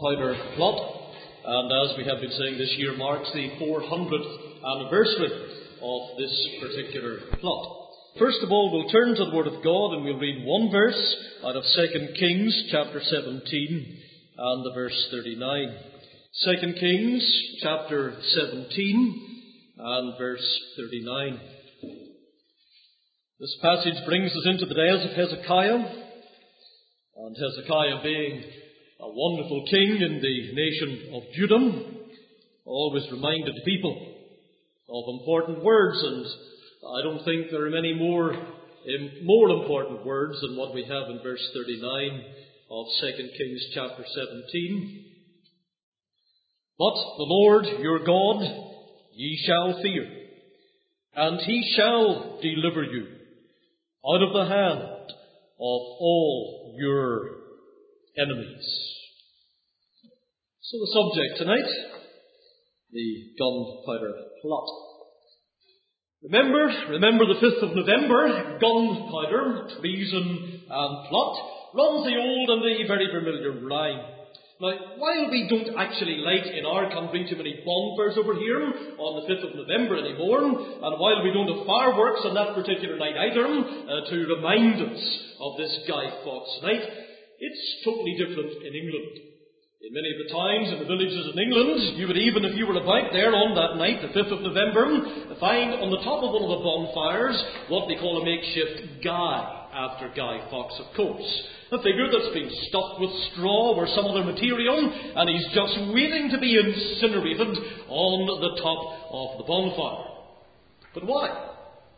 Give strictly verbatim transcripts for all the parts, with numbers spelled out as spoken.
Gunpowder Plot. And as we have been saying, this year marks the four hundredth anniversary of this particular plot. First of all, we'll turn to the Word of God and we'll read one verse out of Second Kings chapter seventeen and the verse thirty-nine. Second Kings chapter seventeen and verse thirty-nine. This passage brings us into the days of Hezekiah, and Hezekiah being a wonderful king in the nation of Judah, always reminded people of important words, and I don't think there are many more, um, more important words than what we have in verse thirty-nine of Second Kings chapter seventeen. But the Lord your God ye shall fear, and he shall deliver you out of the hand of all your enemies. So the subject tonight, the Gunpowder Plot. Remember, remember the fifth of November, gunpowder, treason and plot, runs the old and the very familiar rhyme. Now, while we don't actually light in our country too many bonfires over here on the fifth of November anymore, and while we don't have fireworks on that particular night either, uh, to remind us of this Guy Fawkes night, it's totally different in England. In many of the towns and the villages in England, you would, even if you were about there on that night, the fifth of November, find on the top of one of the bonfires what they call a makeshift Guy, after Guy Fawkes, of course. A figure that's been stuffed with straw or some other material, and he's just waiting to be incinerated on the top of the bonfire. But why?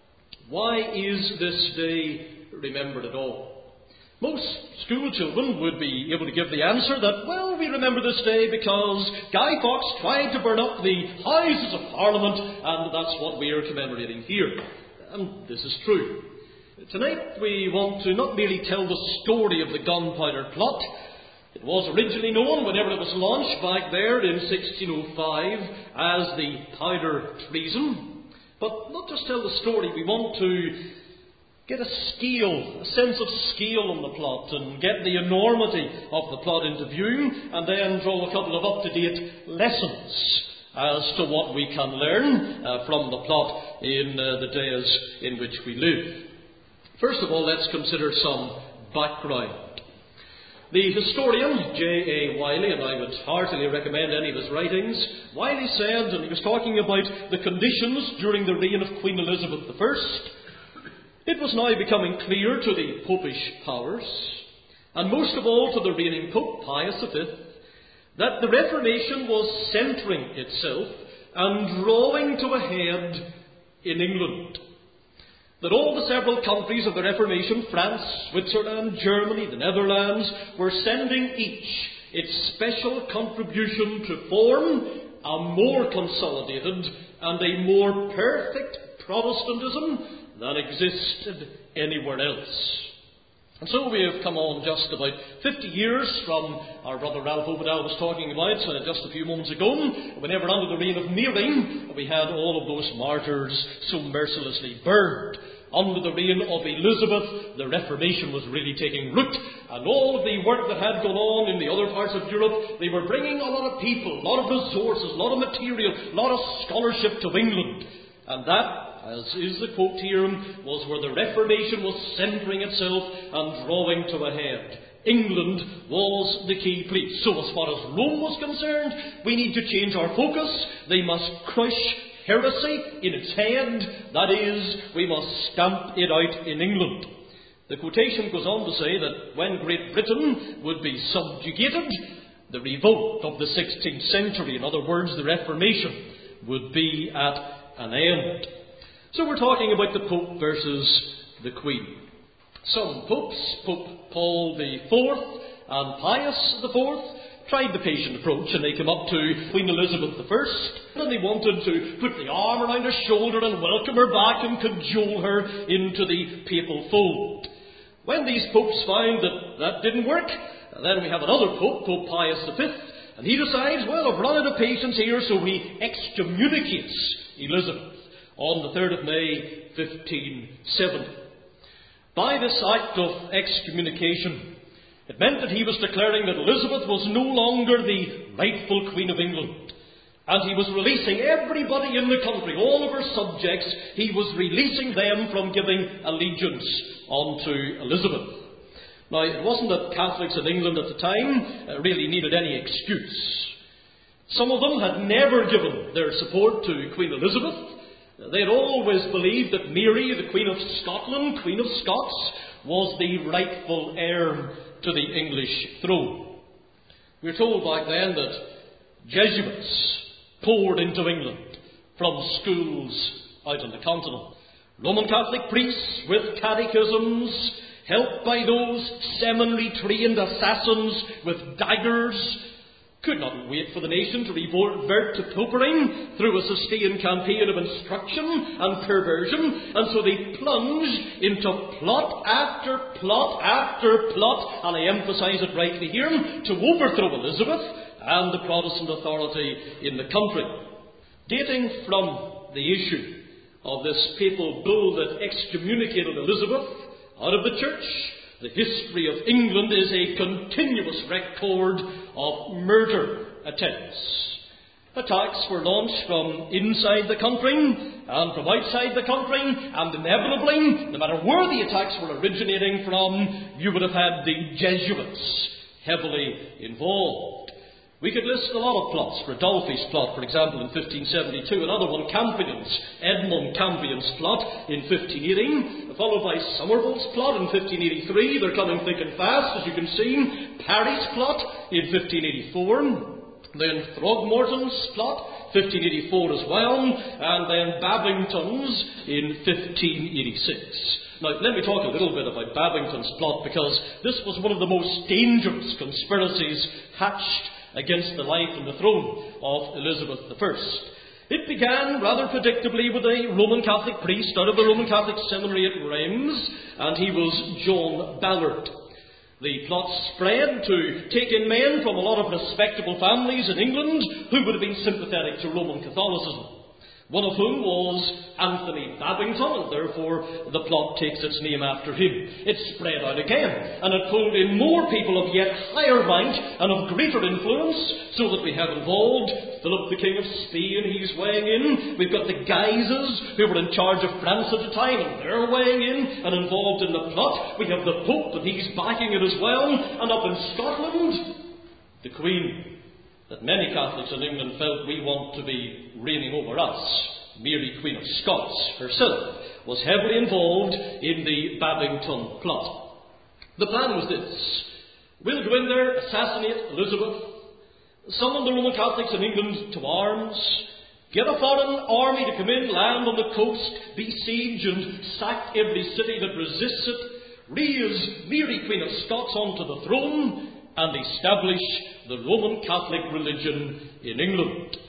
Why is this day remembered at all? Most school children would be able to give the answer that, well, we remember this day because Guy Fawkes tried to burn up the Houses of Parliament, and that's what we are commemorating here. And this is true. Tonight we want to not merely tell the story of the Gunpowder Plot. It was originally known, whenever it was launched back there in sixteen oh five, as the Powder Treason. But not just tell the story, we want to get a scale, a sense of scale on the plot, and get the enormity of the plot into view, and then draw a couple of up-to-date lessons as to what we can learn uh, from the plot in uh, the days in which we live. First of all, let's consider some background. The historian J A Wylie, and I would heartily recommend any of his writings, Wylie said, and he was talking about the conditions during the reign of Queen Elizabeth the First, it was now becoming clear to the popish powers, and most of all to the reigning Pope, Pius the Fifth, that the Reformation was centring itself and drawing to a head in England. That all the several countries of the Reformation, France, Switzerland, Germany, the Netherlands, were sending each its special contribution to form a more consolidated and a more perfect Protestantism than existed anywhere else. And so we have come on just about fifty years from our brother Ralph Obadell was talking about uh, just a few moments ago, whenever under the reign of Mary we had all of those martyrs so mercilessly burned. Under the reign of Elizabeth, the Reformation was really taking root, and all of the work that had gone on in the other parts of Europe, they were bringing a lot of people, a lot of resources, a lot of material, a lot of scholarship to England. And that, as is the quote here, was where the Reformation was centering itself and drawing to a head. England was the key place. So as far as Rome was concerned, we need to change our focus. They must crush heresy in its head. That is, we must stamp it out in England. The quotation goes on to say that when Great Britain would be subjugated, the revolt of the sixteenth century, in other words, the Reformation, would be at an end. So we're talking about the Pope versus the Queen. Some popes, Pope Paul the Fourth and Pius the Fourth, tried the patient approach, and they came up to Queen Elizabeth the First, and they wanted to put the arm around her shoulder and welcome her back and cajole her into the papal fold. When these popes found that that didn't work, then we have another pope, Pope Pius the Fifth, and he decides, well, I've run out of patience here, so he excommunicates Elizabeth on the third of May, fifteen seventy. By this act of excommunication, It meant that he was declaring that Elizabeth was no longer the rightful Queen of England. And he was releasing everybody in the country, all of her subjects, he was releasing them from giving allegiance unto Elizabeth. Now, it wasn't that Catholics in England at the time uh, really needed any excuse. Some of them had never given their support to Queen Elizabeth. They had always believed that Mary, the Queen of Scotland, Queen of Scots, was the rightful heir to the English throne. We were told back then that Jesuits poured into England from schools out on the continent. Roman Catholic priests with catechisms, helped by those seminary-trained assassins with daggers, could not wait for the nation to revert to popery through a sustained campaign of instruction and perversion, and so they plunged into plot after plot after plot, and I emphasise it rightly here, to overthrow Elizabeth and the Protestant authority in the country. Dating from the issue of this papal bull that excommunicated Elizabeth out of the church, the history of England is a continuous record of murder attempts. Attacks were launched from inside the country and from outside the country, and inevitably, no matter where the attacks were originating from, you would have had the Jesuits heavily involved. We could list a lot of plots. Rodolphi's plot, for example, in fifteen seventy-two. Another one, Campion's, Edmund Campion's plot in fifteen eighty. Followed by Somerville's plot in fifteen eighty-three. They're coming thick and fast, as you can see. Parry's plot in fifteen eighty-four. Then Throgmorton's plot, fifteen eighty-four as well. And then Babington's in fifteen eighty-six. Now, let me talk a little bit about Babington's plot, because this was one of the most dangerous conspiracies hatched against the life and the throne of Elizabeth the First. It began rather predictably with a Roman Catholic priest out of the Roman Catholic seminary at Reims, and he was John Ballard. The plot spread to take in men from a lot of respectable families in England who would have been sympathetic to Roman Catholicism, one of whom was Anthony Babington, and therefore the plot takes its name after him. It spread out again, and it pulled in more people of yet higher rank and of greater influence, so that we have involved Philip the King of Spain, he's weighing in. We've got the Guises, who were in charge of France at the time, and they're weighing in and involved in the plot. We have the Pope, and he's backing it as well. And up in Scotland, the Queen, that many Catholics in England felt we want to be reigning over us, Mary, Queen of Scots herself, was heavily involved in the Babington plot. The plan was this: we'll go in there, assassinate Elizabeth, summon the Roman Catholics in England to arms, get a foreign army to come in, land on the coast, besiege and sack every city that resists it, raise Mary, Queen of Scots onto the throne, and establish the Roman Catholic religion in England.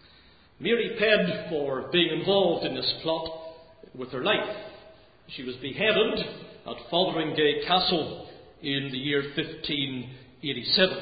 Mary paid for being involved in this plot with her life. She was beheaded at Fotheringay Castle in the year fifteen eighty-seven.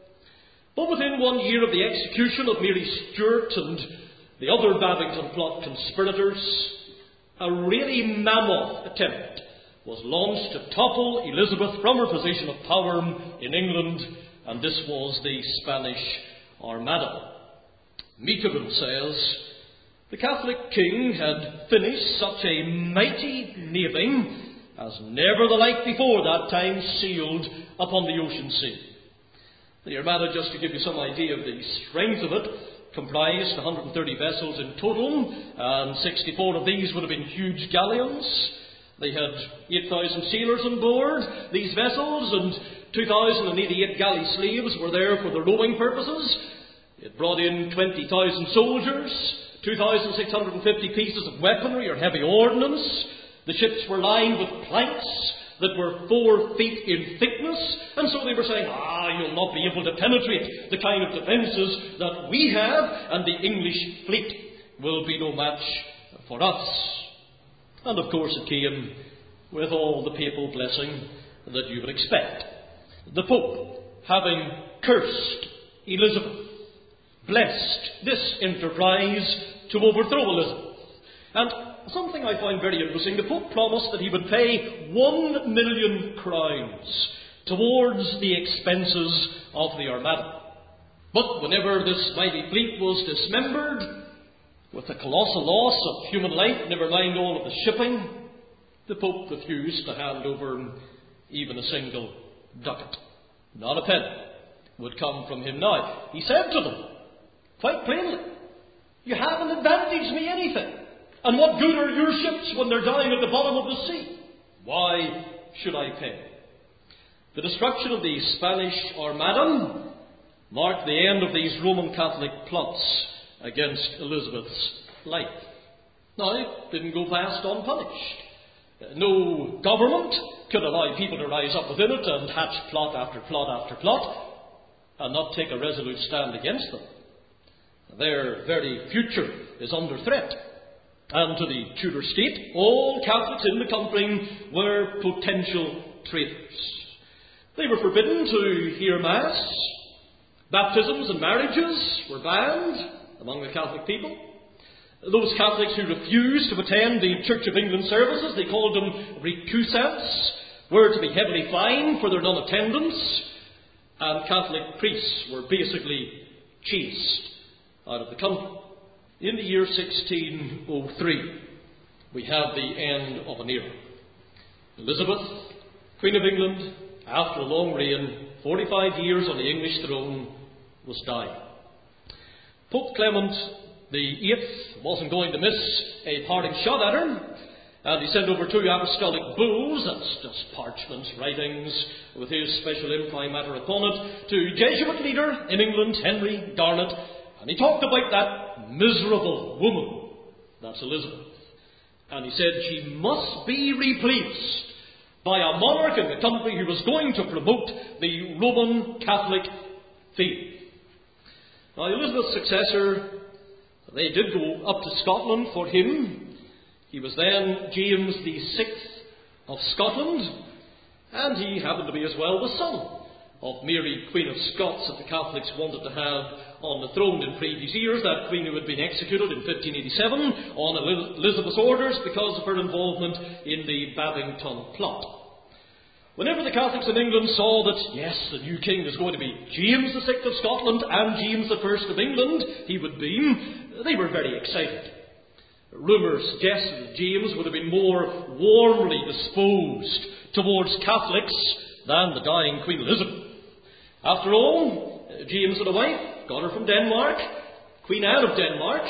But within one year of the execution of Mary Stuart and the other Babington plot conspirators, a really mammoth attempt was launched to topple Elizabeth from her position of power in England, and this was the Spanish Armada. Meekerin says, the Catholic king had finished such a mighty navy as never the like before that time sailed upon the ocean sea. The Armada, just to give you some idea of the strength of it, comprised one hundred thirty vessels in total, and sixty-four of these would have been huge galleons. They had eight thousand sailors on board these vessels, and two thousand eighty-eight galley slaves were there for the rowing purposes. It brought in twenty thousand soldiers, two thousand six hundred fifty pieces of weaponry or heavy ordnance. The ships were lined with planks that were four feet in thickness, and so they were saying, ah, you'll not be able to penetrate the kind of defences that we have, and the English fleet will be no match for us. And of course it came with all the papal blessing that you would expect. The Pope, having cursed Elizabeth, blessed this enterprise to overthrow Elizabeth. And something I find very interesting, the Pope promised that he would pay one million crowns towards the expenses of the Armada. But whenever this mighty fleet was dismembered, with the colossal loss of human life, never mind all of the shipping, the Pope refused to hand over even a single ducat. Not a penny would come from him now. He said to them, quite plainly, you haven't advantaged me anything. And what good are your ships when they're dying at the bottom of the sea? Why should I pay? The destruction of the Spanish Armada marked the end of these Roman Catholic plots against Elizabeth's life. Now, it didn't go past unpunished. No government could allow people to rise up within it and hatch plot after plot after plot and not take a resolute stand against them. Their very future is under threat. And to the Tudor state, all Catholics in the country were potential traitors. They were forbidden to hear Mass. Baptisms and marriages were banned among the Catholic people. Those Catholics who refused to attend the Church of England services, they called them recusants, were to be heavily fined for their non-attendance, and Catholic priests were basically chased out of the country. In the year sixteen oh three, we have the end of an era. Elizabeth, Queen of England, after a long reign, forty-five years on the English throne, was dying. Pope Clement the Eighth wasn't going to miss a parting shot at her, and he sent over two apostolic bulls, that's just parchments, writings, with his special imprimatur upon it, to Jesuit leader in England, Henry Garnet, and he talked about that miserable woman, that's Elizabeth. And he said she must be replaced by a monarch in the country who was going to promote the Roman Catholic faith. Now, Elizabeth's successor, they did go up to Scotland for him. He was then James the Sixth of Scotland, and he happened to be as well the son of Mary, Queen of Scots, that the Catholics wanted to have on the throne in previous years, that queen who had been executed in fifteen eighty-seven on Elizabeth's orders because of her involvement in the Babington plot. Whenever the Catholics in England saw that, yes, the new king was going to be James the Sixth of Scotland and James the First of England, he would be, they were very excited. Rumour suggested that James would have been more warmly disposed towards Catholics than the dying Queen Elizabeth. After all, James had a wife, got her from Denmark, Queen Anne of Denmark,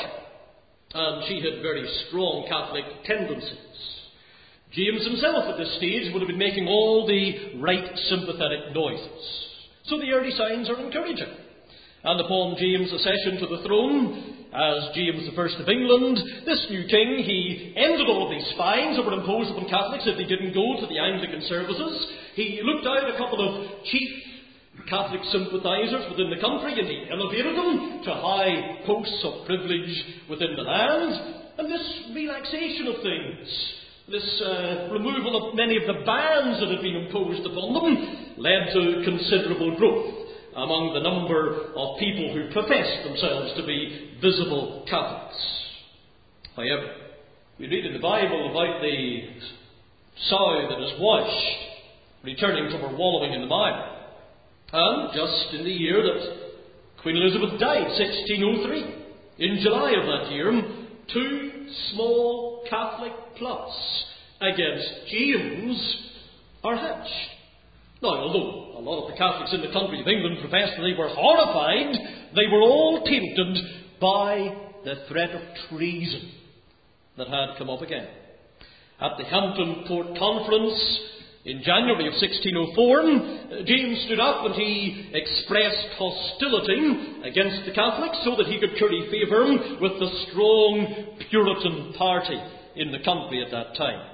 and she had very strong Catholic tendencies. James himself at this stage would have been making all the right sympathetic noises. So the early signs are encouraging. And upon James' accession to the throne, as James the First of England, this new king, he ended all of these fines that were imposed upon Catholics if they didn't go to the Anglican services. He looked out a couple of chief Catholic sympathisers within the country, and he elevated them to high posts of privilege within the land. And this relaxation of things, this uh, removal of many of the bans that had been imposed upon them, led to considerable growth among the number of people who professed themselves to be visible Catholics. However, we read in the Bible about the sow that is washed returning from her wallowing in the mire. And just in the year that Queen Elizabeth died, sixteen oh three, in July of that year, two small Catholic plots against James are hatched. Now, although a lot of the Catholics in the country of England professed that they were horrified, they were all tempted by the threat of treason that had come up again. At the Hampton Court Conference in January of sixteen oh four, James stood up and he expressed hostility against the Catholics so that he could curry favour with the strong Puritan party in the country at that time.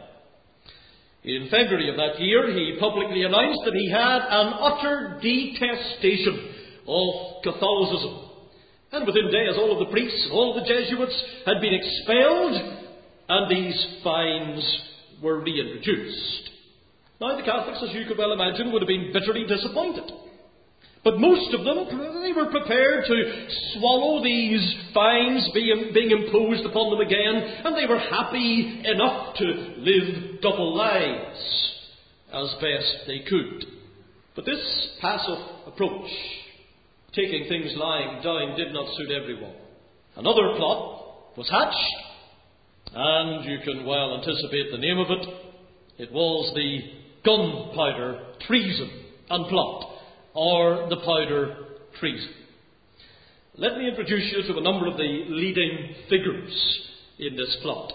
In February of that year, he publicly announced that he had an utter detestation of Catholicism. And within days, all of the priests and all of the Jesuits had been expelled, and these fines were reintroduced. Now, the Catholics, as you could well imagine, would have been bitterly disappointed. But most of them, they were prepared to swallow these fines being, being imposed upon them again, and they were happy enough to live double lives as best they could. But this passive approach, taking things lying down, did not suit everyone. Another plot was hatched, and you can well anticipate the name of it. It was the gunpowder treason and plot, or the powder treason. Let me introduce you to a number of the leading figures in this plot.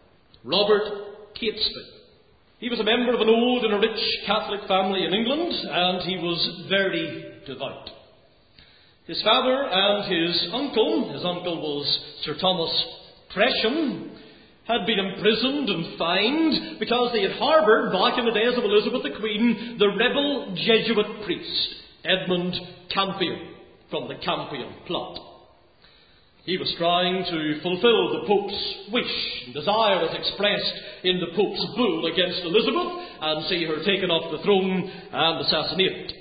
Robert Catesby. He was a member of an old and a rich Catholic family in England, and he was very devout. His father and his uncle, his uncle was Sir Thomas Tresham, had been imprisoned and fined because they had harboured, back in the days of Elizabeth the Queen, the rebel Jesuit priest, Edmund Campion, from the Campion plot. He was trying to fulfil the Pope's wish and desire as expressed in the Pope's bull against Elizabeth and see her taken off the throne and assassinated.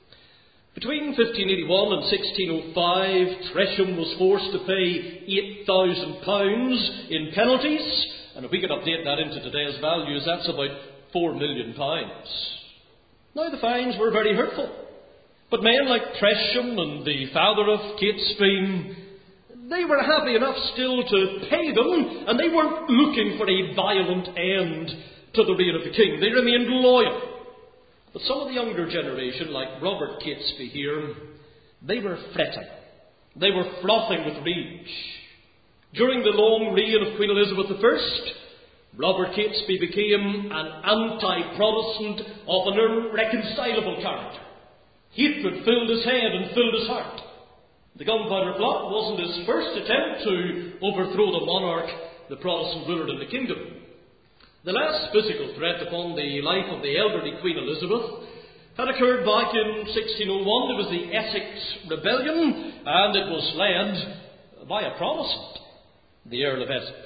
Between fifteen eighty-one and sixteen oh five, Tresham was forced to pay eight thousand pounds in penalties, and if we could update that into today's values, that's about four million pounds. Now, the fines were very hurtful, but men like Tresham and the father of Catesby, they were happy enough still to pay them, and they weren't looking for a violent end to the reign of the king. They remained loyal. But some of the younger generation, like Robert Catesby here, they were fretting. They were frothing with rage. During the long reign of Queen Elizabeth the First, Robert Catesby became an anti-Protestant of an irreconcilable character. Hatred filled his head and filled his heart. The gunpowder plot wasn't his first attempt to overthrow the monarch, the Protestant ruler in the kingdom. The last physical threat upon the life of the elderly Queen Elizabeth had occurred back in sixteen oh one. It was the Essex Rebellion, and it was led by a Protestant, the Earl of Essex.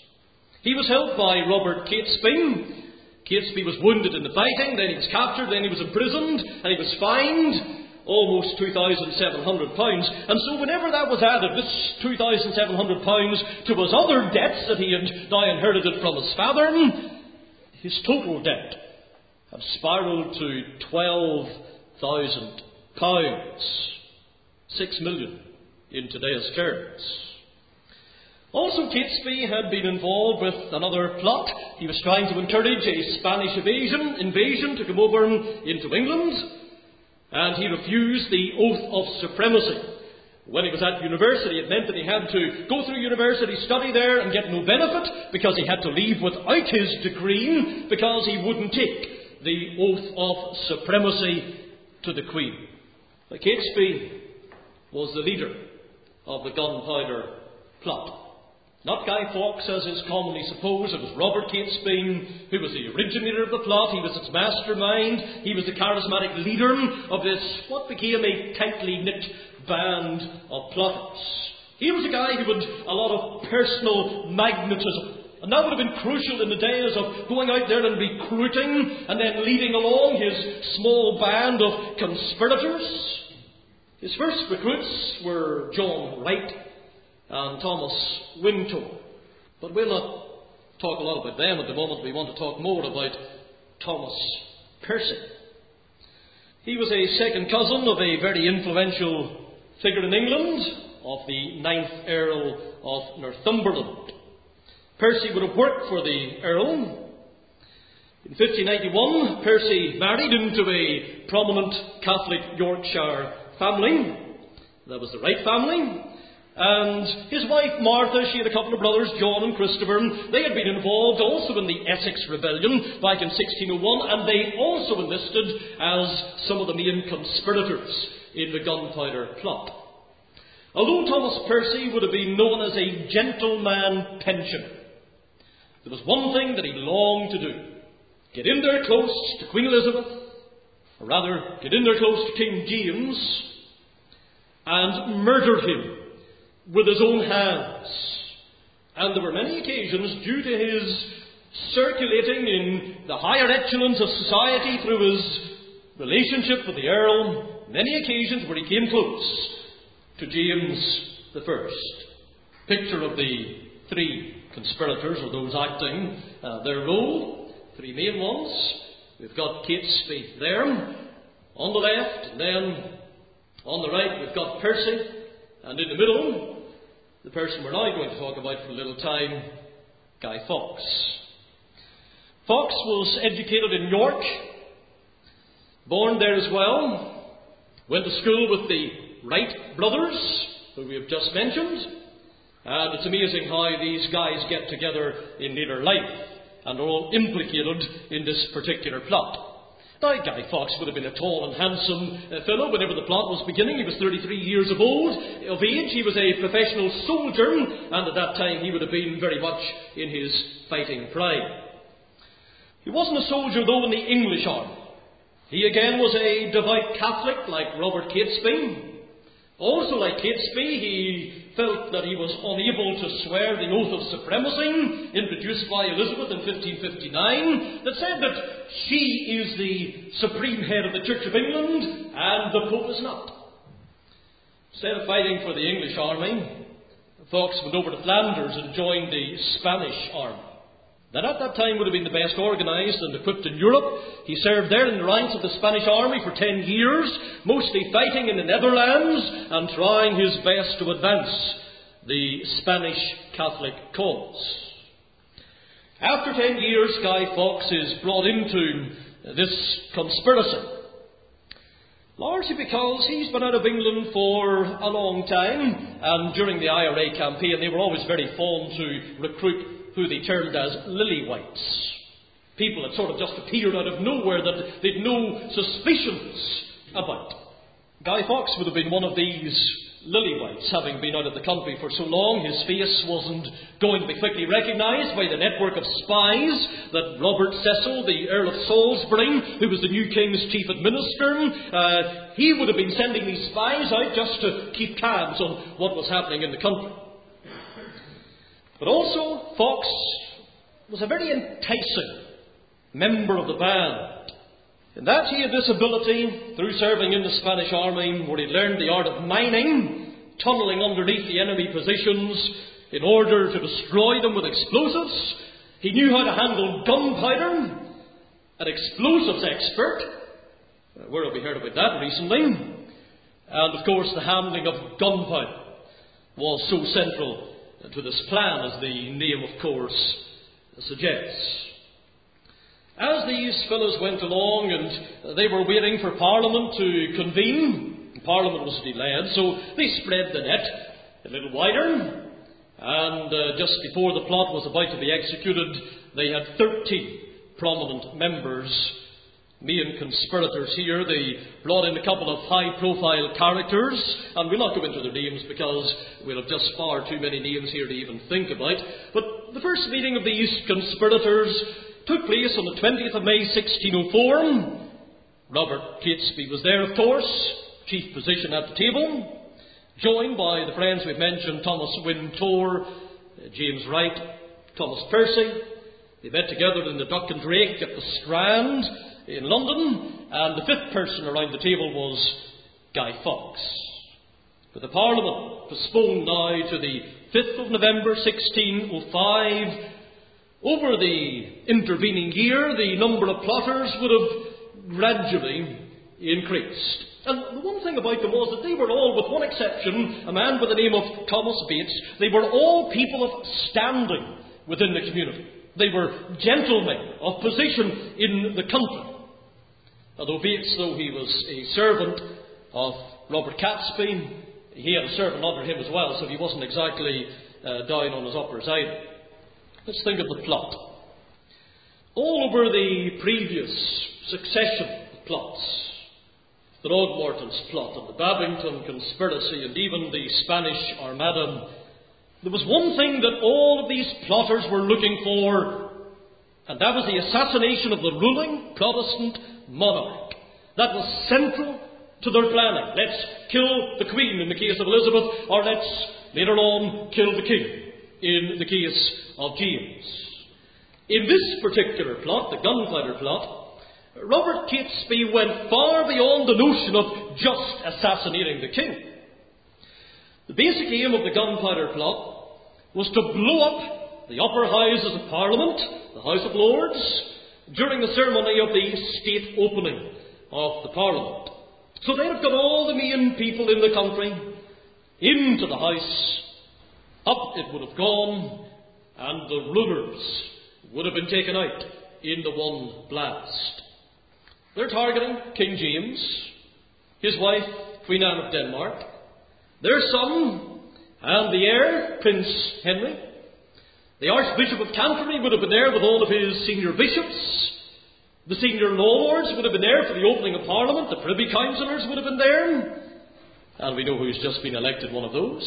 He was helped by Robert Catesby. Catesby was wounded in the fighting, then he was captured, then he was imprisoned, and he was fined almost two thousand seven hundred pounds. And so whenever that was added, this two thousand seven hundred pounds, to his other debts that he had now inherited from his father, his total debt had spiralled to twelve thousand pounds. Six million in today's terms. Also, Catesby had been involved with another plot. He was trying to encourage a Spanish invasion, invasion to come over into England. And he refused the oath of supremacy. When he was at university, it meant that he had to go through university study there and get no benefit, because he had to leave without his degree, because he wouldn't take the oath of supremacy to the Queen. But Catesby was the leader of the gunpowder plot. Not Guy Fawkes, as is commonly supposed. It was Robert Catesby who was the originator of the plot. He was its mastermind. He was the charismatic leader of this, what became a tightly knit band of plotters. He was a guy who had a lot of personal magnetism. And that would have been crucial in the days of going out there and recruiting and then leading along his small band of conspirators. His first recruits were John Wright and Thomas Wintour. But we'll not talk a lot about them at the moment. We want to talk more about Thomas Percy. He was a second cousin of a very influential figure in England, of the ninth Earl of Northumberland. Percy would have worked for the Earl. In fifteen ninety-one, Percy married into a prominent Catholic Yorkshire family. That was the Wright family. And his wife Martha, she had a couple of brothers, John and Christopher. They had been involved also in the Essex Rebellion back in sixteen oh one, and they also enlisted as some of the main conspirators in the gunpowder plot. Although Thomas Percy would have been known as a gentleman pensioner, there was one thing that he longed to do: get in there close to Queen Elizabeth, or rather, get in there close to King James, and murder him with his own hands. And there were many occasions, due to his circulating in the higher echelons of society through his relationship with the Earl, many occasions where he came close to James the First. Picture of the three conspirators, or those acting uh, their role, three main ones. We've got Catesby there. on the left, and then on the right we've got Percy, and in the middle, the person we're now going to talk about for a little time, Guy Fawkes. Fawkes was educated in York, born there as well, went to school with the Wright brothers, who we have just mentioned, and it's amazing how these guys get together in later life and are all implicated in this particular plot. Now, Guy Fawkes would have been a tall and handsome uh, fellow whenever the plot was beginning. He was thirty-three years of old, of age. He was a professional soldier, and at that time he would have been very much in his fighting prime. He wasn't a soldier, though, in the English army. He again was a devout Catholic, like Robert Catesby. Also, like Catesby, he felt that he was unable to swear the oath of supremacy introduced by Elizabeth in fifteen fifty-nine, that said that she is the supreme head of the Church of England and the Pope is not. Instead of fighting for the English army, Fawkes went over to Flanders and joined the Spanish army. That at that time would have been the best organised and equipped in Europe. He served there in the ranks of the Spanish army for ten years, mostly fighting in the Netherlands and trying his best to advance the Spanish Catholic cause. After ten years, Guy Fawkes is brought into this conspiracy, largely because he's been out of England for a long time, and during the I R A campaign they were always very fond to recruit who they termed as lily-whites. People that sort of just appeared out of nowhere that they'd no suspicions about. Guy Fawkes would have been one of these lily-whites, having been out of the country for so long. His face wasn't going to be quickly recognised by the network of spies that Robert Cecil, the Earl of Salisbury, who was the new king's chief administrator, uh, he would have been sending these spies out just to keep tabs on what was happening in the country. But also, Fawkes was a very enticing member of the band, in that he had this ability, through serving in the Spanish army, where he learned the art of mining, tunnelling underneath the enemy positions in order to destroy them with explosives. He knew how to handle gunpowder, an explosives expert. Where have we heard about that recently? And of course, the handling of gunpowder was so central to this plan, as the name, of course, suggests. As these fellows went along and they were waiting for Parliament to convene, Parliament was delayed, so they spread the net a little wider, and uh, just before the plot was about to be executed, they had thirteen prominent members, main conspirators here. They brought in a couple of high-profile characters, and we'll not go into their names because we'll have just far too many names here to even think about. But the first meeting of these conspirators took place on the twentieth of May sixteen oh four. Robert Catesby was there, of course, chief position at the table, joined by the friends we've mentioned, Thomas Wintour, James Wright, Thomas Percy. They met together in the Duck and Drake at the Strand in London, and the fifth person around the table was Guy Fawkes. But the Parliament postponed now to the fifth of November sixteen oh five. Over the intervening year, the number of plotters would have gradually increased. And the one thing about them was that they were all, with one exception, a man by the name of Thomas Bates, they were all people of standing within the community. They were gentlemen of position in the country. Although Bates, though he was a servant of Robert Catesby, he had a servant under him as well, so he wasn't exactly uh, down on his uppers either. Let's think of the plot. All over the previous succession of plots, the Throgmorton's plot and the Babington conspiracy and even the Spanish Armada, there was one thing that all of these plotters were looking for, and that was the assassination of the ruling Protestant monarch. That was central to their planning. Let's kill the Queen in the case of Elizabeth, or let's, later on, kill the King in the case of James. In this particular plot, the gunpowder plot, Robert Catesby went far beyond the notion of just assassinating the king. The basic aim of the gunpowder plot was to blow up the upper houses of Parliament, the House of Lords, during the ceremony of the state opening of the Parliament. So they'd have got all the main people in the country into the House. Up it would have gone, and the rulers would have been taken out in the one blast. They're targeting King James, his wife, Queen Anne of Denmark, their son, and the heir, Prince Henry. The Archbishop of Canterbury would have been there with all of his senior bishops. The senior law lords would have been there for the opening of Parliament. The Privy Councillors would have been there. And we know who's just been elected one of those.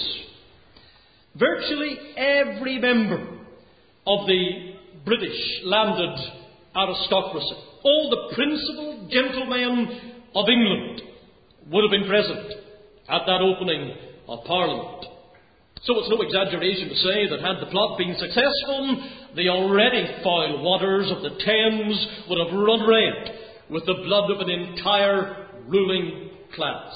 Virtually every member of the British landed aristocracy, all the principal gentlemen of England, would have been present at that opening of Parliament. So it's no exaggeration to say that had the plot been successful, the already foul waters of the Thames would have run red with the blood of an entire ruling class.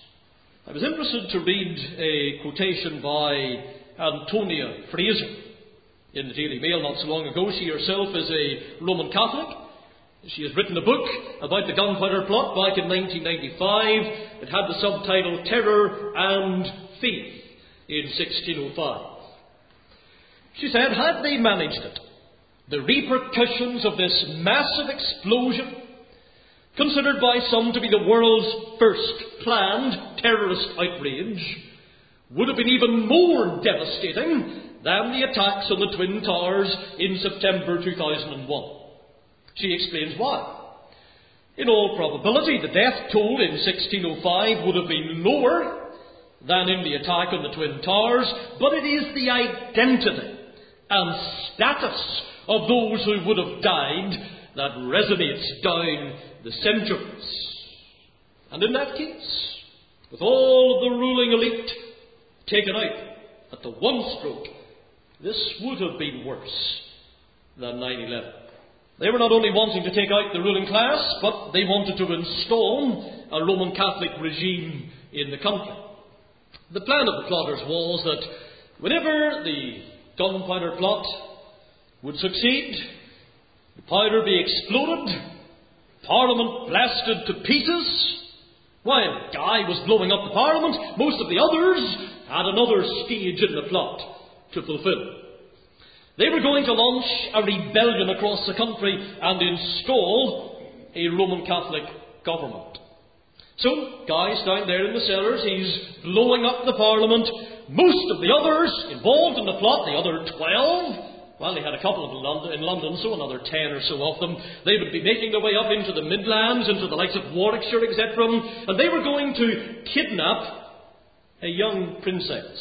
I was interested to read a quotation by Antonia Fraser in the Daily Mail not so long ago. She herself is a Roman Catholic. She has written a book about the Gunpowder Plot back in nineteen ninety-five. It had the subtitle Terror and Faith in sixteen oh five. She said, had they managed it, the repercussions of this massive explosion, considered by some to be the world's first planned terrorist outrage, would have been even more devastating than the attacks on the Twin Towers in September two thousand one. She explains why. In all probability, the death toll in sixteen oh five would have been lower than in the attack on the Twin Towers, but it is the identity and status of those who would have died that resonates down the centuries. And in that case, with all of the ruling elite taken out at the one stroke, this would have been worse than nine eleven. They were not only wanting to take out the ruling class, but they wanted to install a Roman Catholic regime in the country. The plan of the plotters was that whenever the Gunpowder Plot would succeed, the powder be exploded, Parliament blasted to pieces. While Guy was blowing up the Parliament, most of the others had another stage in the plot to fulfill. They were going to launch a rebellion across the country and install a Roman Catholic government. So, Guy's down there in the cellars, he's blowing up the Parliament. Most of the others involved in the plot, the other twelve, well, they had a couple of London, in London, so another ten or so of them, they would be making their way up into the Midlands, into the likes of Warwickshire, et cetera, and they were going to kidnap a young princess.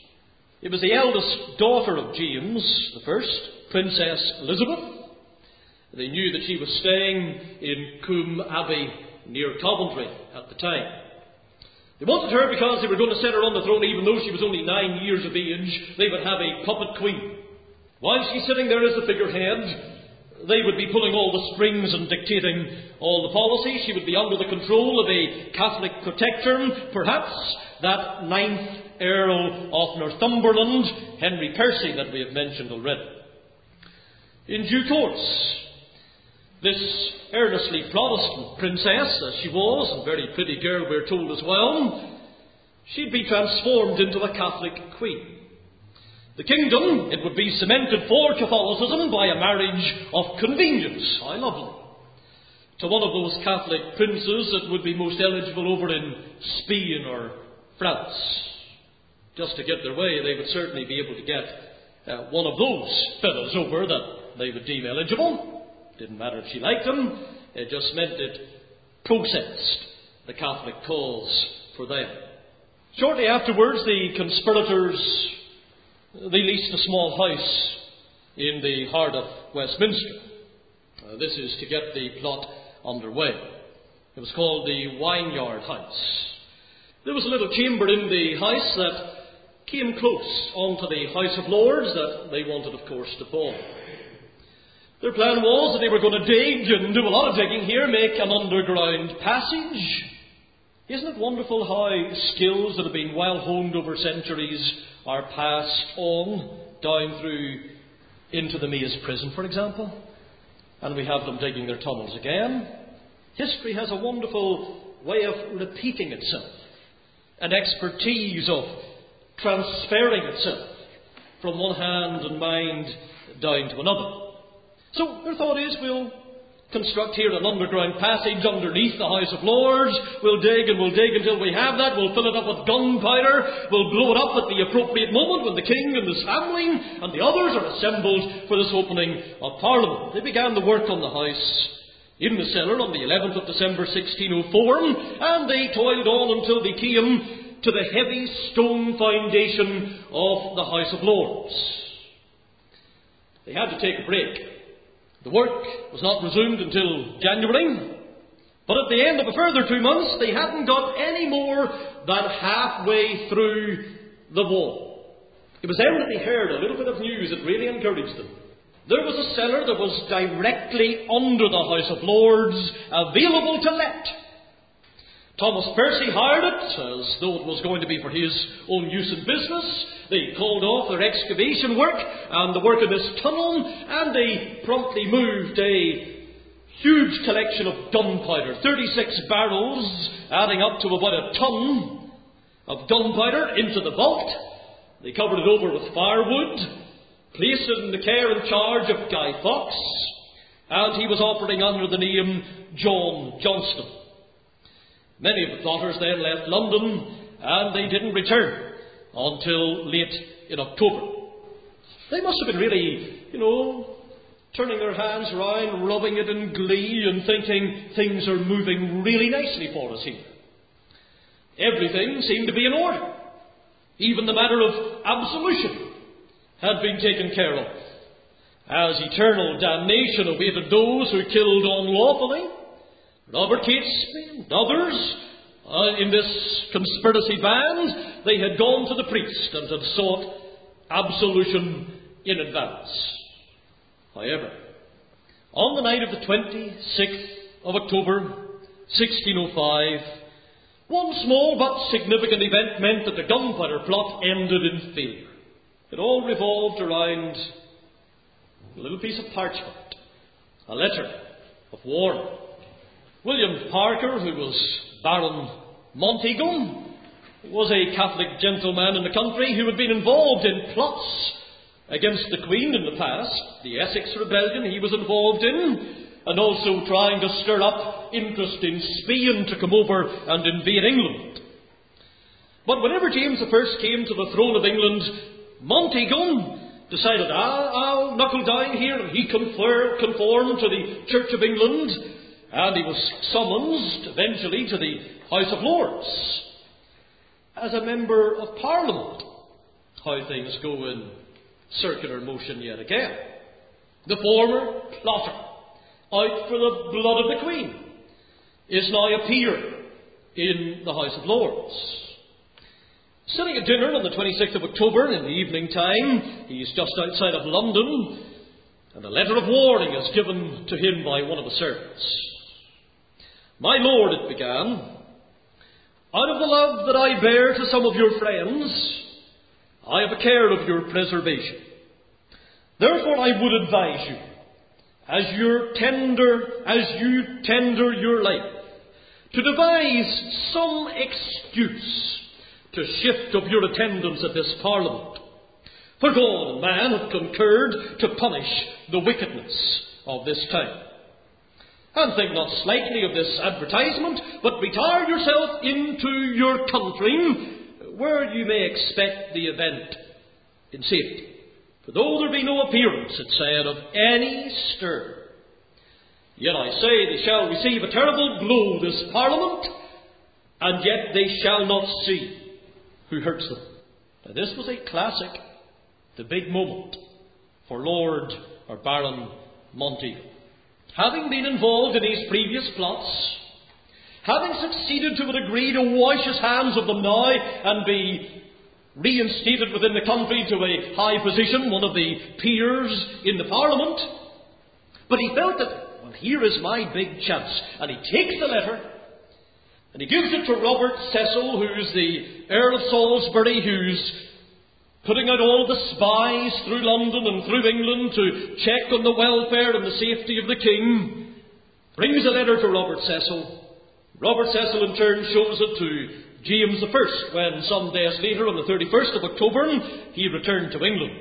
It was the eldest daughter of James the First, Princess Elizabeth. They knew that she was staying in Coombe Abbey near Coventry at the time. They wanted her because they were going to set her on the throne even though she was only nine years of age. They would have a puppet queen. While she's sitting there as the figurehead, they would be pulling all the strings and dictating all the policy. She would be under the control of a Catholic protector, perhaps that ninth Earl of Northumberland, Henry Percy, that we have mentioned already. In due course, this earnestly Protestant princess, as she was, and very pretty girl we're told as well, she'd be transformed into a Catholic queen. The kingdom, it would be cemented for Catholicism by a marriage of convenience. How lovely. To one of those Catholic princes that would be most eligible over in Spain or France. Just to get their way, they would certainly be able to get uh, one of those fellows over that they would deem eligible. Didn't matter if she liked him. It just meant it processed the Catholic cause for them. Shortly afterwards, the conspirators, they leased a small house in the heart of Westminster. Uh, this is to get the plot underway. It was called the Wineyard House. There was a little chamber in the house that came close onto the House of Lords that they wanted, of course, to bomb. Their plan was that they were going to dig and do a lot of digging here, make an underground passage. Isn't it wonderful how skills that have been well honed over centuries are passed on down through into the Maze prison, for example? And we have them digging their tunnels again. History has a wonderful way of repeating itself, an expertise of transferring itself from one hand and mind down to another. So their thought is, we'll construct here an underground passage underneath the House of Lords. We'll dig and we'll dig until we have that. We'll fill it up with gunpowder. We'll blow it up at the appropriate moment when the king and his family and the others are assembled for this opening of Parliament. They began the work on the house in the cellar on the eleventh of December sixteen oh four, and they toiled on until they came to the heavy stone foundation of the House of Lords. They had to take a break. The work was not resumed until January, but at the end of a further two months, they hadn't got any more than halfway through the wall. It was then that they heard a little bit of news that really encouraged them. There was a cellar that was directly under the House of Lords, available to let. Thomas Percy hired it, as though it was going to be for his own use and business. They called off their excavation work and the work of this tunnel, and they promptly moved a huge collection of gunpowder, thirty-six barrels, adding up to about a ton of gunpowder, into the vault. They covered it over with firewood, placed it in the care and charge of Guy Fawkes, and he was operating under the name John Johnston. Many of the plotters then left London, and they didn't return until late in October. They must have been really, you know, turning their hands round, rubbing it in glee, and thinking things are moving really nicely for us here. Everything seemed to be in order. Even the matter of absolution had been taken care of, as eternal damnation awaited those who killed unlawfully. Robert Catesby and others uh, in this conspiracy band, they had gone to the priest and had sought absolution in advance. However, on the night of the twenty-sixth of October, sixteen oh five, one small but significant event meant that the gunpowder plot ended in failure. It all revolved around a little piece of parchment, a letter of warning. William Parker, who was Baron Monteagle, was a Catholic gentleman in the country who had been involved in plots against the Queen in the past. The Essex Rebellion he was involved in, and also trying to stir up interest in Spain to come over and invade England. But whenever James the First came to the throne of England, Monteagle decided, ah, I'll knuckle down here, and he confer, conformed to the Church of England. And he was summoned eventually to the House of Lords as a member of Parliament. How things go in circular motion yet again. The former plotter, out for the blood of the Queen, is now a peer in the House of Lords. Sitting at dinner on the twenty-sixth of October in the evening time, he is just outside of London, and a letter of warning is given to him by one of the servants. My lord, it began, out of the love that I bear to some of your friends, I have a care of your preservation. Therefore I would advise you, as your tender, as you tender your life, to devise some excuse to shift of your attendance at this Parliament. For God and man have concurred to punish the wickedness of this time. And think not slightly of this advertisement, but retire yourself into your country, where you may expect the event in safety. For though there be no appearance, it said, of any stir, yet I say they shall receive a terrible blow this Parliament, and yet they shall not see who hurts them. Now this was a classic, the big moment for Lord or Baron Monteagle. Having been involved in his previous plots, having succeeded to a degree to wash his hands of them now and be reinstated within the country to a high position, one of the peers in the Parliament, but he felt that, well, here is my big chance. And he takes the letter and he gives it to Robert Cecil, who's the Earl of Salisbury, who's putting out all the spies through London and through England to check on the welfare and the safety of the king. brings a letter to Robert Cecil. Robert Cecil in turn shows it to James the First, when some days later, on the thirty-first of October, he returned to England.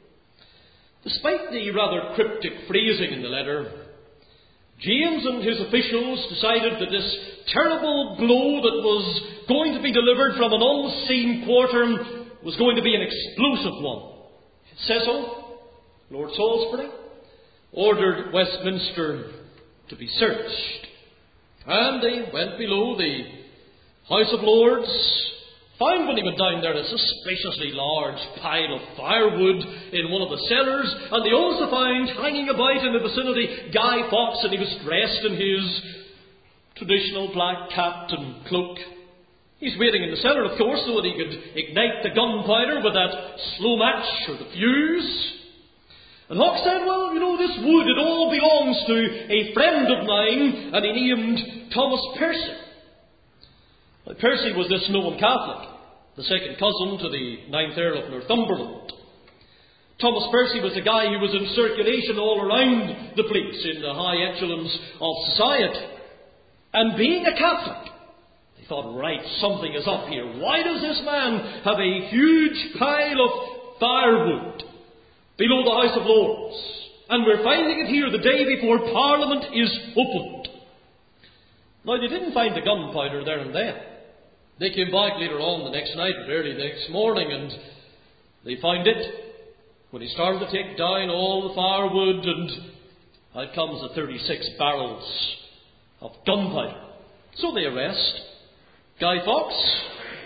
Despite the rather cryptic phrasing in the letter, James and his officials decided that this terrible blow that was going to be delivered from an unseen quarter was going to be an explosive one. Cecil, Lord Salisbury, ordered Westminster to be searched. And they went below the House of Lords, found when he went down there a suspiciously large pile of firewood in one of the cellars, and they also found hanging about in the vicinity Guy Fawkes, and he was dressed in his traditional black cap and cloak. He's waiting in the cellar, of course, so that he could ignite the gunpowder with that slow match or the fuse. And Hawke said, well, you know, this wood, it all belongs to a friend of mine, and he named Thomas Percy. Now, Percy was this known Catholic, the second cousin to the ninth Earl of Northumberland. Thomas Percy was a guy who was in circulation all around the place in the high echelons of society. And being a Catholic, they thought, right, something is up here. Why does this man have a huge pile of firewood below the House of Lords? And we're finding it here the day before Parliament is opened. Now, they didn't find the gunpowder there and then. They came back later on the next night, early the next morning, and they found it when he started to take down all the firewood, and out comes the thirty-six barrels of gunpowder. So they arrest Guy Fawkes,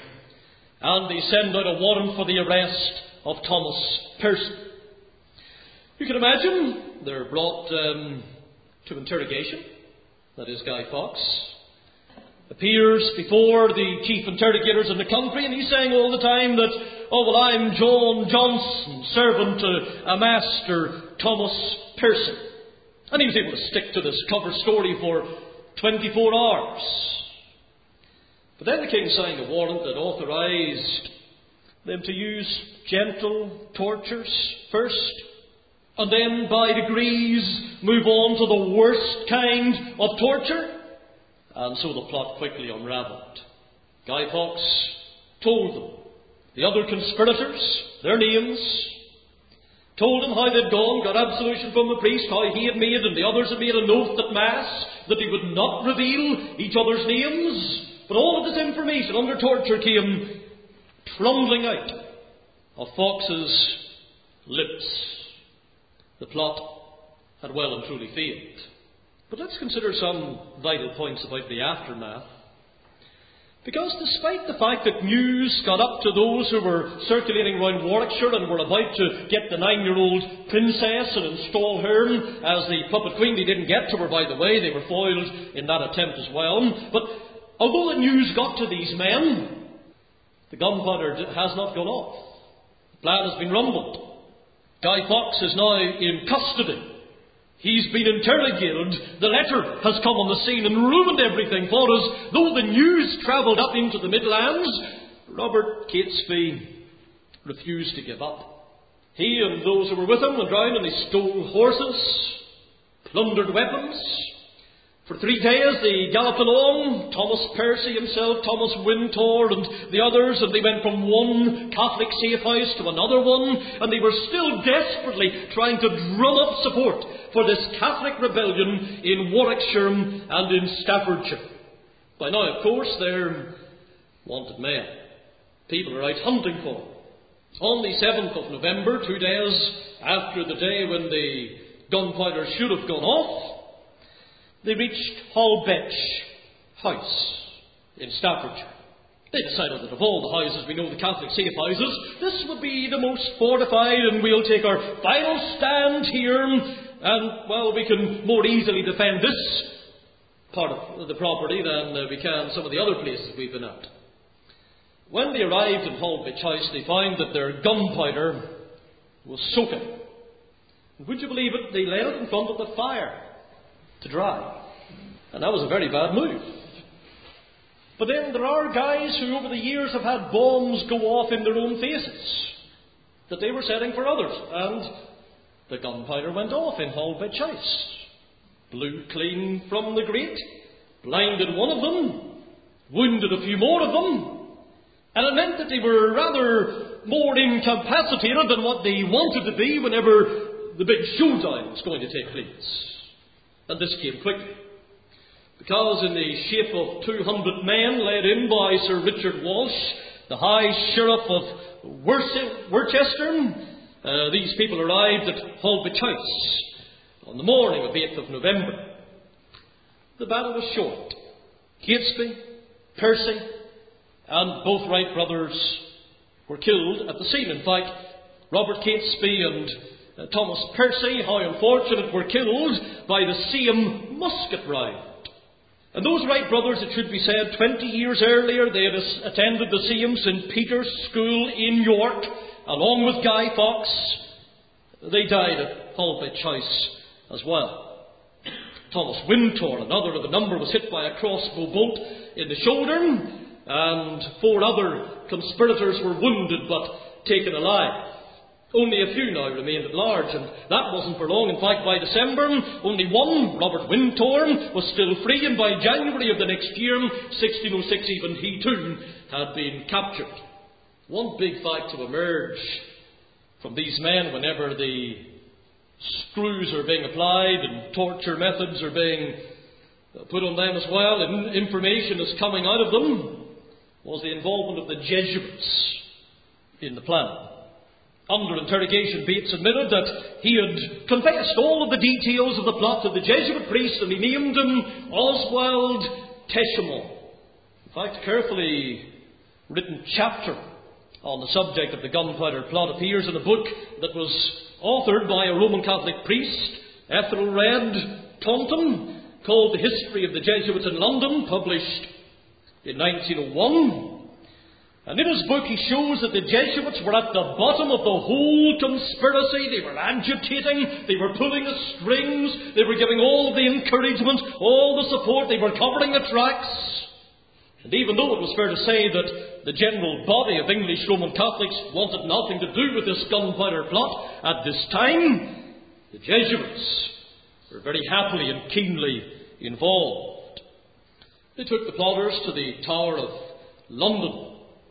and they send out a warrant for the arrest of Thomas Percy. You can imagine they're brought um, to interrogation. That is, Guy Fawkes appears before the chief interrogators in the country, and he's saying all the time that, oh, well, I'm John Johnson, servant to a master, Thomas Percy. And he was able to stick to this cover story for twenty-four hours. But then the king signed a warrant that authorised them to use gentle tortures first, and then by degrees move on to the worst kind of torture. And so the plot quickly unravelled. Guy Fawkes told them the other conspirators, their names, told them how they'd gone, got absolution from the priest, how he had made and the others had made an oath at Mass that they would not reveal each other's names. But all of this information under torture came trundling out of Fawkes's lips. The plot had well and truly failed. But let's consider some vital points about the aftermath. Because despite the fact that news got up to those who were circulating around Warwickshire and were about to get the nine-year-old princess and install her as the puppet queen, they didn't get to her, by the way. They were foiled in that attempt as well. But although the news got to these men, the gunpowder has not gone off. The plan has been rumbled. Guy Fawkes is now in custody. He's been interrogated. The letter has come on the scene and ruined everything for us. Though the news travelled up into the Midlands, Robert Catesby refused to give up. He and those who were with him went round and they stole horses, plundered weapons. For three days they galloped along, Thomas Percy himself, Thomas Wintour and the others, and they went from one Catholic safe house to another one, and they were still desperately trying to drum up support for this Catholic rebellion in Warwickshire and in Staffordshire. By now, of course, they're wanted men. People are out hunting for them. On the seventh of November, two days after the day when the gunpowder should have gone off, they reached Holbetch House in Staffordshire. They decided that of all the houses we know, the Catholic safe houses, this would be the most fortified, and we'll take our final stand here, and, well, we can more easily defend this part of the property than uh, we can some of the other places we've been at. When they arrived in Holbetch House, they found that their gunpowder was soaking. And would you believe it? They laid it in front of the fire to dry. And that was a very bad move. But then there are guys who over the years have had bombs go off in their own faces that they were setting for others. And the gunpowder went off in Holbetch House. blew clean from the grate, blinded one of them, wounded a few more of them, and it meant that they were rather more incapacitated than what they wanted to be whenever the big showdown was going to take place. And this came quickly, because in the shape of two hundred men led in by Sir Richard Walsh, the High Sheriff of Worcester, uh, these people arrived at Holbeach House on the morning of eighth of November. The battle was short. Catesby, Percy, and both Wright brothers were killed at the scene. In fact, Robert Catesby and uh, Thomas Percy, how unfortunate, were killed by the same musket round. And those Wright brothers, it should be said, twenty years earlier, they had attended the same Saint Peter's School in York, along with Guy Fawkes. They died at Holbeach House as well. Thomas Wintour, another of the number, was hit by a crossbow bolt in the shoulder, and four other conspirators were wounded but taken alive. Only a few now remained at large, and that wasn't for long. In fact, by December, only one, Robert Wintour, was still free, and by January of the next year, sixteen oh six, even he too had been captured. One big fact to emerge from these men whenever the screws are being applied and torture methods are being put on them as well, and information is coming out of them, was the involvement of the Jesuits in the plan. Under interrogation, Bates admitted that he had confessed all of the details of the plot to the Jesuit priest, and he named him Oswald Teschemont. In fact, a carefully written chapter on the subject of the gunpowder plot appears in a book that was authored by a Roman Catholic priest, Ethelred Taunton, called The History of the Jesuits in London, published in nineteen oh one. And in his book he shows that the Jesuits were at the bottom of the whole conspiracy. They were agitating, they were pulling the strings, they were giving all the encouragement, all the support, they were covering the tracks. And even though it was fair to say that the general body of English Roman Catholics wanted nothing to do with this gunpowder plot at this time, the Jesuits were very happily and keenly involved. They took the plotters to the Tower of London.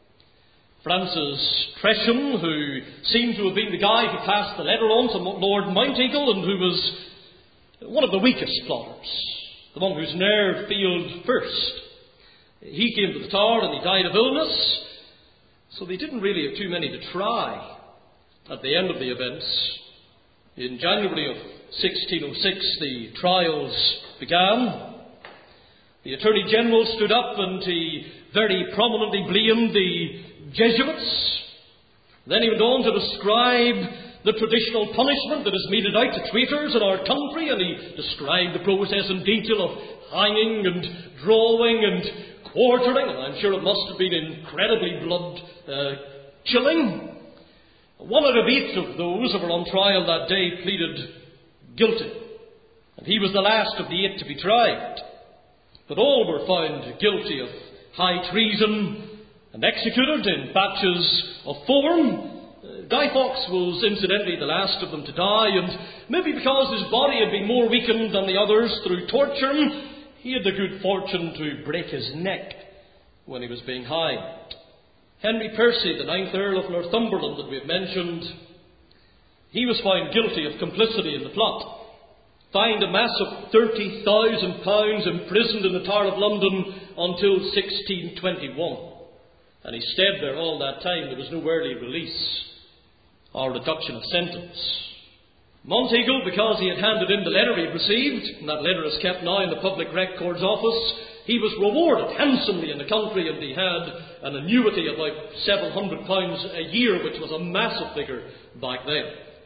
Francis Tresham, who seemed to have been the guy who passed the letter on to Lord Mounteagle, and who was one of the weakest plotters, the one whose nerve failed first. He came to the Tower and he died of illness, so they didn't really have too many to try at the end of the events. In January of sixteen oh six, the trials began. The Attorney General stood up and he very prominently blamed the Jesuits. Then he went on to describe the traditional punishment that is meted out to traitors in our country, and he described the process in detail of hanging and drawing and quartering, and I'm sure it must have been incredibly blood uh, chilling. One out of eight of those who were on trial that day pleaded guilty, and he was the last of the eight to be tried. But all were found guilty of high treason and executed in batches of four. Uh, Guy Fawkes was incidentally the last of them to die, and maybe because his body had been more weakened than the others through torture, he had the good fortune to break his neck when he was being hanged. Henry Percy, the ninth Earl of Northumberland that we have mentioned, he was found guilty of complicity in the plot, fined a massive thirty thousand pounds, imprisoned in the Tower of London until sixteen twenty-one. And he stayed there all that time. There was no early release or reduction of sentence. Mounteagle, because he had handed in the letter he had received, and that letter is kept now in the Public Records Office, he was rewarded handsomely in the country, and he had an annuity of about seven hundred pounds a year, which was a massive figure back then.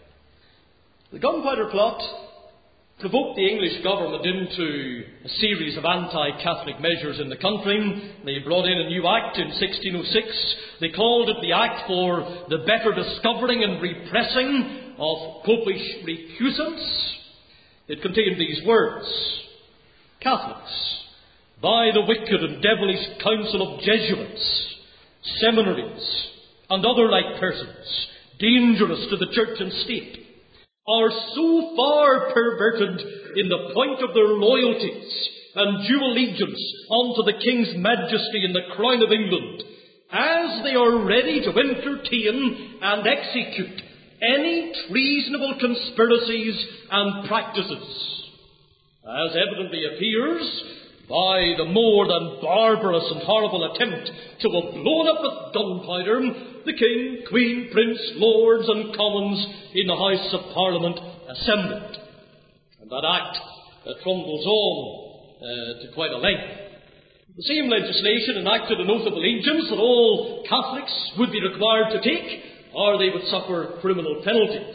The gunpowder plot provoked the English government into a series of anti-Catholic measures in the country. They brought in a new act in sixteen oh six. They called it the Act for the Better Discovering and Repressing of Popish Recusants. It contained these words: Catholics, by the wicked and devilish counsel of Jesuits, seminaries, and other like persons, dangerous to the Church and State, are so far perverted in the point of their loyalties and due allegiance unto the King's majesty and the crown of England, as they are ready to entertain and execute any treasonable conspiracies and practices, as evidently appears by the more than barbarous and horrible attempt to have blown up with gunpowder the King, Queen, Prince, Lords and Commons in the House of Parliament assembled. And that act uh, trundles on uh, to quite a length. The same legislation enacted an oath of allegiance that all Catholics would be required to take, or they would suffer criminal penalties.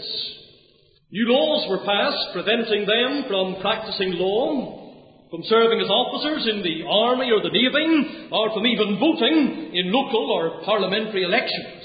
New laws were passed preventing them from practising law, from serving as officers in the army or the navy, or from even voting in local or parliamentary elections.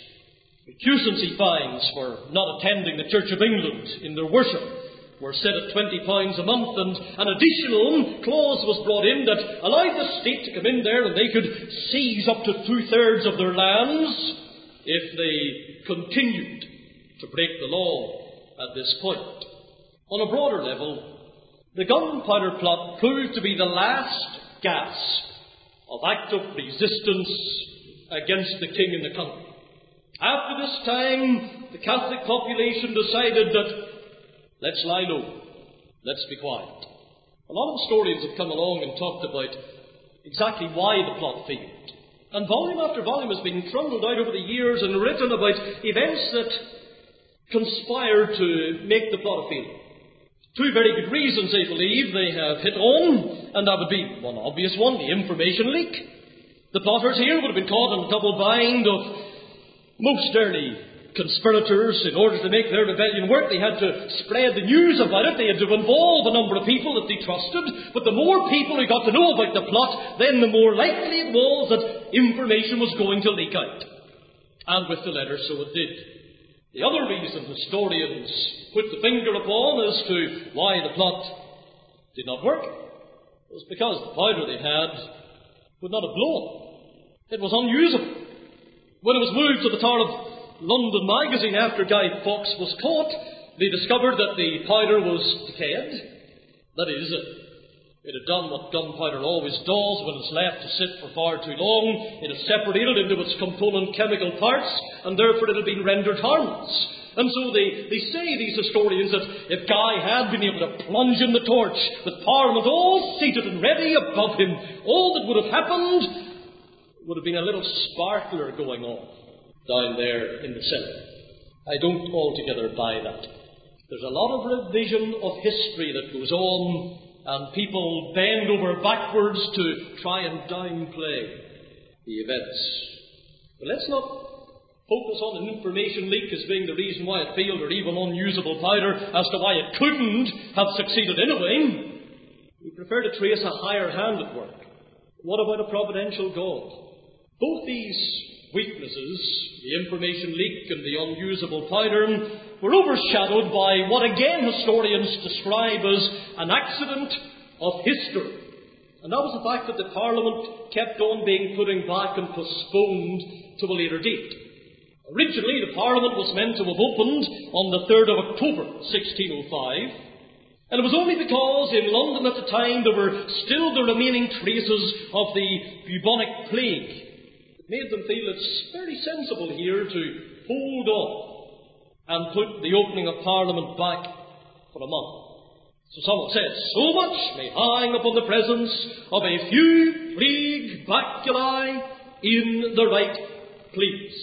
Recusancy fines for not attending the Church of England in their worship were set at twenty pounds a month, and an additional clause was brought in that allowed the state to come in there and they could seize up to two-thirds of their lands if they continued to break the law at this point. On a broader level, the gunpowder plot proved to be the last gasp of active resistance against the king and the country. After this time, the Catholic population decided that let's lie low, let's be quiet. A lot of historians have come along and talked about exactly why the plot failed. And volume after volume has been trundled out over the years and written about events that conspired to make the plot a failure. Two very good reasons, I believe, they have hit on, and that would be one obvious one, the information leak. The plotters here would have been caught in a double bind of most early conspirators. In order to make their rebellion work, they had to spread the news about it. They had to involve a number of people that they trusted. But the more people who got to know about the plot, then the more likely it was that information was going to leak out. And with the letter, so it did. The other reason historians put the finger upon as to why the plot did not work was because the powder they had would not have blown. It was unusable. When it was moved to the Tower of London magazine after Guy Fawkes was caught, they discovered that the powder was decayed. That is, it had done what gunpowder always does when it's left to sit for far too long. It has separated into its component chemical parts, and therefore it had been rendered harmless. And so they, they say, these historians, that if Guy had been able to plunge in the torch with Parliament all seated and ready above him, all that would have happened would have been a little sparkler going on down there in the cellar. I don't altogether buy that. There's a lot of revision of history that goes on, and people bend over backwards to try and downplay the events. But let's not focus on an information leak as being the reason why it failed, or even unusable powder as to why it couldn't have succeeded anyway. We prefer to trace a higher hand at work. What about a providential God? Both these weaknesses, the information leak and the unusable powder, were overshadowed by what again historians describe as an accident of history. And that was the fact that the Parliament kept on being put back and postponed to a later date. Originally, the Parliament was meant to have opened on the third of October, sixteen oh five, and it was only because in London at the time there were still the remaining traces of the bubonic plague. It made them feel it's very sensible here to hold on and put the opening of Parliament back for a month. So someone says, so much may hang upon the presence of a few plague bacilli in the right place.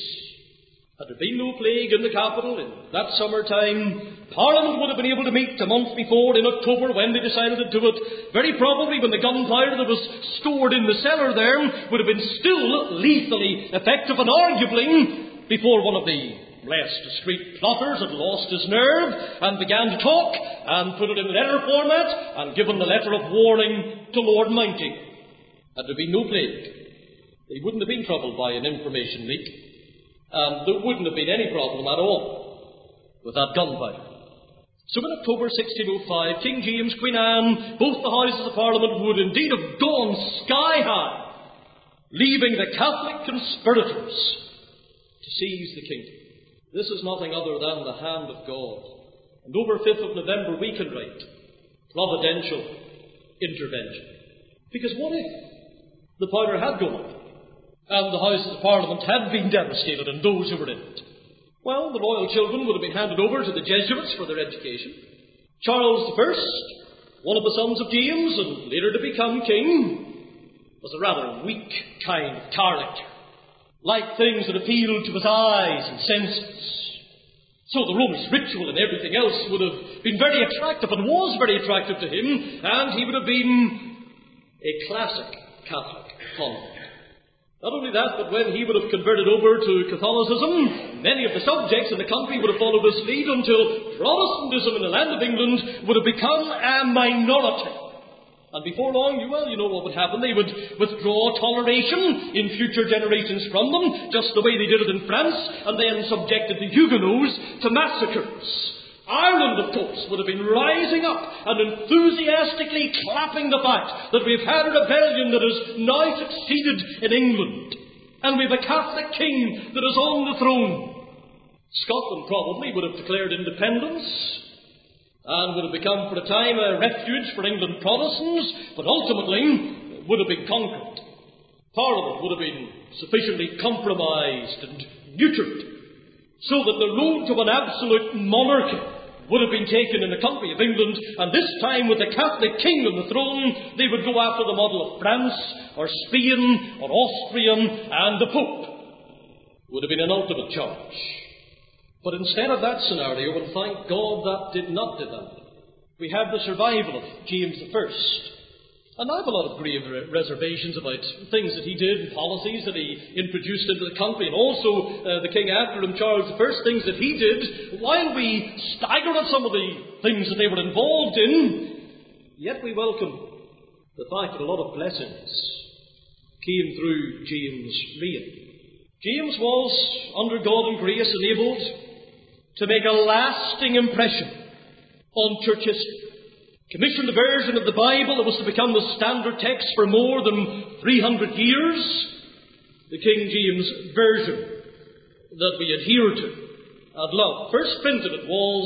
Had there been no plague in the capital in that summertime, Parliament would have been able to meet a month before in October when they decided to do it. Very probably when the gunpowder that was stored in the cellar there would have been still lethally effective, and arguably before one of the less discreet plotters had lost his nerve and began to talk and put it in letter format and given the letter of warning to Lord Mounty. Had there been no plague, they wouldn't have been troubled by an information leak, and there wouldn't have been any problem at all with that gunpowder. So in October sixteen oh five, King James, Queen Anne, both the Houses of Parliament would indeed have gone sky high, leaving the Catholic conspirators to seize the kingdom. This is nothing other than the hand of God. And over fifth of November we can write providential intervention. Because what if the powder had gone up and the Houses of Parliament had been devastated and those who were in it? Well, the royal children would have been handed over to the Jesuits for their education. Charles the First, one of the sons of James and later to become king, was a rather weak kind of character, liked things that appealed to his eyes and senses. So the Romish ritual and everything else would have been very attractive and was very attractive to him, and he would have been a classic Catholic convert. Not only that, but when he would have converted over to Catholicism, many of the subjects in the country would have followed his lead until Protestantism in the land of England would have become a minority. And before long, well, you know what would happen. They would withdraw toleration in future generations from them, just the way they did it in France, and then subjected the Huguenots to massacres. Ireland, of course, would have been rising up and enthusiastically clapping the fact that we've had a rebellion that has now succeeded in England, and we've a Catholic king that is on the throne. Scotland probably would have declared independence and would have become for a time a refuge for England Protestants, but ultimately would have been conquered. Parliament would have been sufficiently compromised and neutered so that the road to an absolute monarchy would have been taken in the country of England, and this time with the Catholic king on the throne, they would go after the model of France, or Spain, or Austria, and the Pope. Would have been an ultimate charge. But instead of that scenario, and thank God that did not develop, we have the survival of James the First. And I have a lot of grave reservations about things that he did and policies that he introduced into the country, and also uh, the king after him, Charles the First, things that he did. While we stagger at some of the things that they were involved in, yet we welcome the fact that a lot of blessings came through James' reign. James was, under God and grace, enabled to make a lasting impression on church history. Commissioned a version of the Bible that was to become the standard text for more than three hundred years, the King James Version that we adhere to and love. First printed it was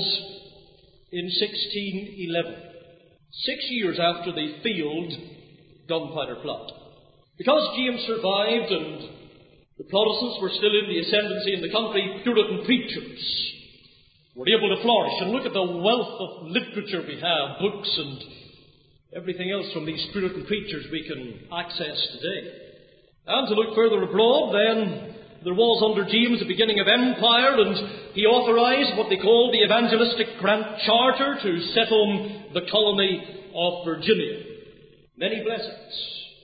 in sixteen eleven, six years after the failed Gunpowder Plot. Because James survived and the Protestants were still in the ascendancy in the country, Puritan preachers were able to flourish. And look at the wealth of literature we have, books and everything else from these Puritan preachers we can access today. And to look further abroad, then, there was under James the beginning of empire, and he authorized what they called the Evangelistic Grant Charter to set on the colony of Virginia. Many blessings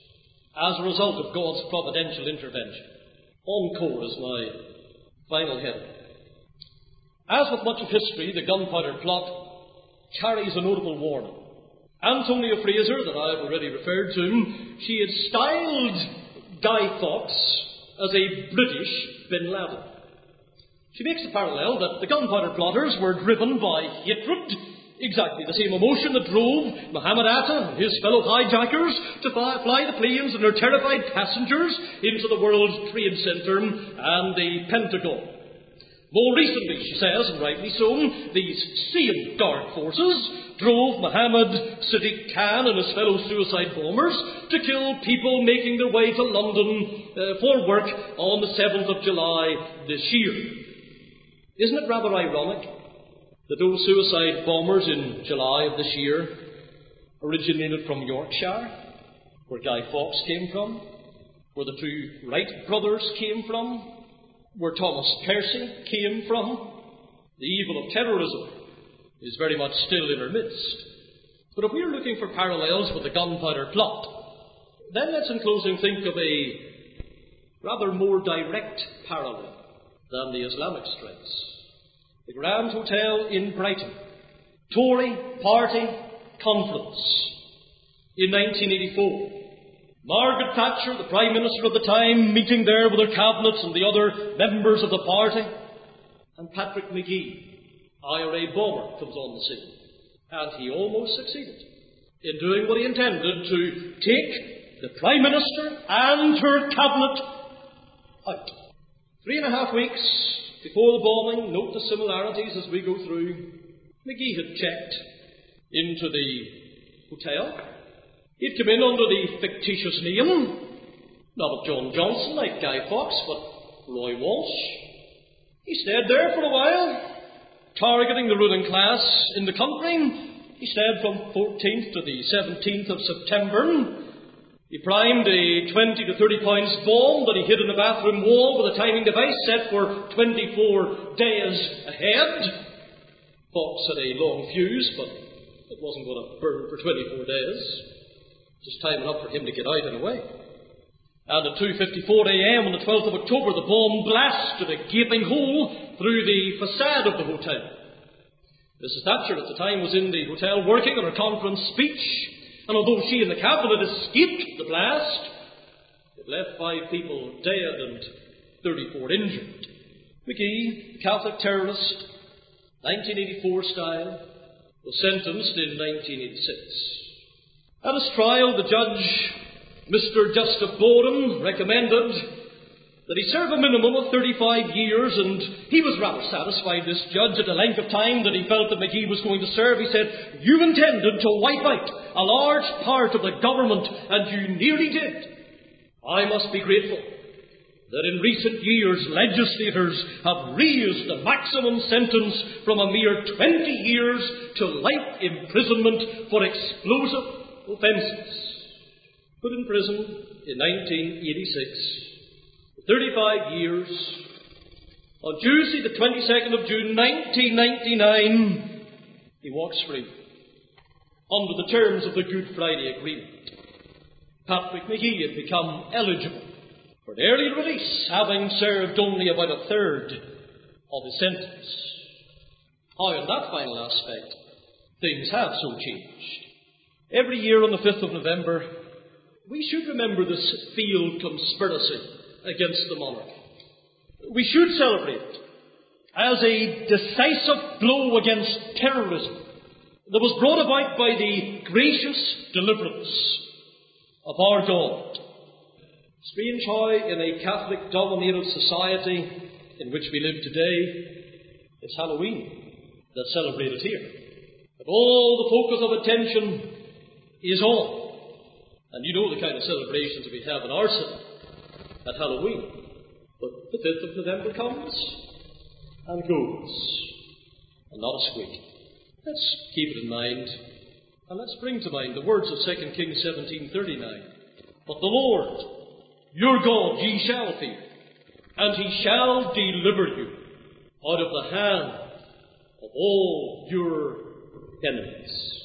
as a result of God's providential intervention. Encore is my final heading. As with much of history, the Gunpowder Plot carries a notable warning. Antonia Fraser, that I have already referred to, she had styled Guy Fawkes as a British Bin Laden. She makes the parallel that the Gunpowder Plotters were driven by hatred, exactly the same emotion that drove Muhammad Atta and his fellow hijackers to fly the planes and their terrified passengers into the World Trade Center and the Pentagon. More recently, she says, and rightly so, these same dark forces drove Mohammed Sadiq Khan and his fellow suicide bombers to kill people making their way to London uh, for work on the seventh of July this year. Isn't it rather ironic that those suicide bombers in July of this year originated from Yorkshire, where Guy Fawkes came from, where the two Wright brothers came from, where Thomas Percy came from? The evil of terrorism is very much still in our midst. But if we're looking for parallels with the Gunpowder Plot, then let's in closing think of a rather more direct parallel than the Islamic strikes. The Grand Hotel in Brighton, Tory Party Conference in nineteen eighty-four. Margaret Thatcher, the Prime Minister of the time, meeting there with her cabinets and the other members of the party. And Patrick Magee, I R A bomber, comes on the scene. And he almost succeeded in doing what he intended, to take the Prime Minister and her cabinet out. Three and a half weeks before the bombing, note the similarities as we go through. McGee had checked into the hotel. He'd come in under the fictitious name, not of John Johnson like Guy Fawkes, but Roy Walsh. He stayed there for a while, targeting the ruling class in the country. He stayed from fourteenth to the seventeenth of September. He primed a twenty to thirty pounds bomb that he hid in the bathroom wall with a timing device set for twenty-four days ahead. Fawkes had a long fuse, but it wasn't going to burn for twenty-four days. Just time enough for him to get out and away. And at two fifty-four a.m. on the twelfth of October, the bomb blasted a gaping hole through the facade of the hotel. Missus Thatcher at the time was in the hotel working on her conference speech, and although she and the cabinet escaped the blast, it left five people dead and thirty-four injured. McGee, Catholic terrorist, nineteen eighty-four style, was sentenced in nineteen eighty-six. At his trial, the judge, Mister Justice Bowden, recommended that he serve a minimum of thirty-five years, and he was rather satisfied, this judge, at the length of time that he felt that McGee was going to serve. He said, "You intended to wipe out a large part of the government, and you nearly did. I must be grateful that in recent years legislators have raised the maximum sentence from a mere twenty years to life imprisonment for explosive offences." Put in prison in nineteen eighty-six. thirty-five years. On Tuesday, the twenty-second of June, nineteen ninety-nine, he walks free under the terms of the Good Friday Agreement. Patrick McGee had become eligible for an early release, having served only about a third of his sentence. How, in that final aspect, things have so changed. Every year on the fifth of November, we should remember this field conspiracy against the monarchy. We should celebrate it as a decisive blow against terrorism that was brought about by the gracious deliverance of our God. Strange how, in a Catholic-dominated society in which we live today, it's Halloween that's celebrated here. But all the focus of attention is on. And you know the kind of celebrations we have in our city at Halloween. But the fifth of November comes and goes, and not a squeak. Let's keep it in mind, and let's bring to mind the words of Second Kings seventeen thirty-nine. "But the Lord, your God, ye shall fear, and he shall deliver you out of the hand of all your enemies."